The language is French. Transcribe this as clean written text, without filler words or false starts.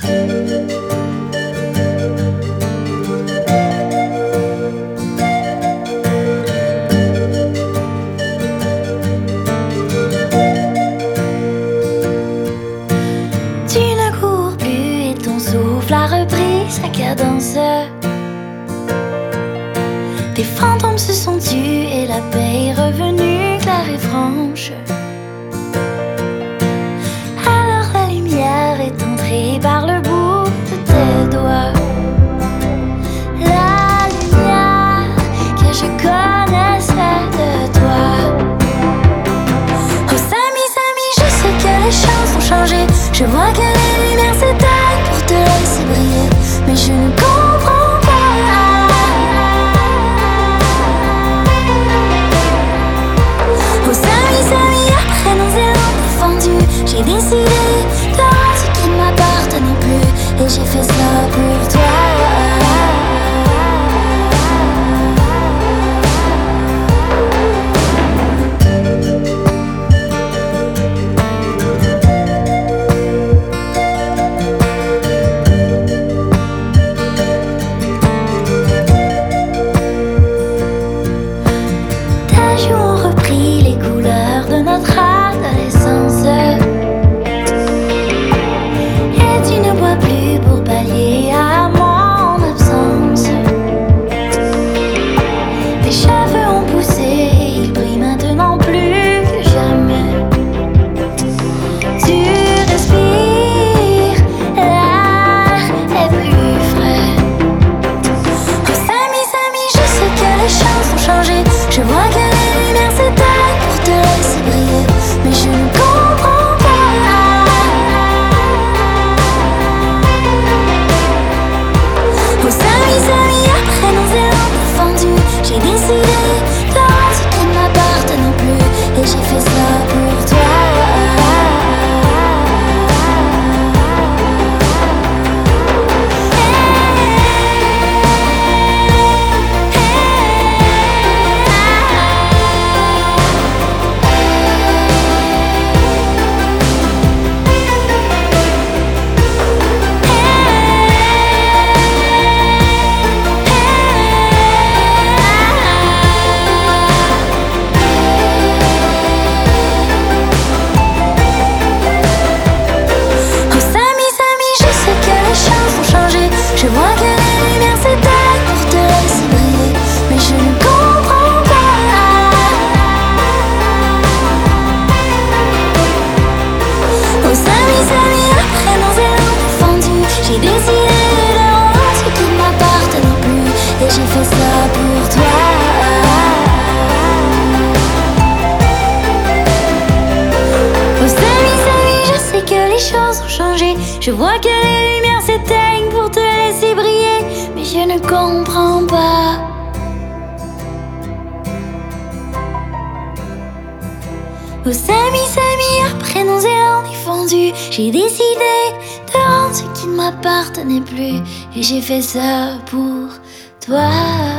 A repris sa cadence. Des fantômes se sont tus et la paix est revenue claire et franche. Alors la lumière est entrée par le bout de tes doigts. La lumière que je connaissais de toi. Oh Samy, Samy, je sais que les choses ont changé. Je vois que les lumières s'éteignent pour te laisser briller, mais je ne comprends pas. Oh Samy, Samy, après nos élans confondus, j'ai décidé de rendre ce qui ne m'appartenait plus, et j'ai fait ça pour toi. Je vois que les lumières s'éteignent pour te laisser briller, mais je ne comprends pas. Oh Samy, Samy, après nos élans confondus, j'ai décidé de rendre ce qui ne m'appartenait plus, et j'ai fait ça pour toi. Je vois que les lumières s'éteignent pour te laisser briller, mais je ne comprends pas. Oh Samy, Samy, après nos élans confondus, j'ai décidé de rendre ce qui ne m'appartenait plus, et j'ai fait ça pour toi. Oh Samy, Samy, je sais que les choses ont changé. Je vois que les lumières s'éteignent pour te laisser briller, mais je ne comprends pas. Oh Samy, Samy, après nos élans défendus, j'ai décidé de rendre ce qui ne m'appartenait plus, et j'ai fait ça pour toi.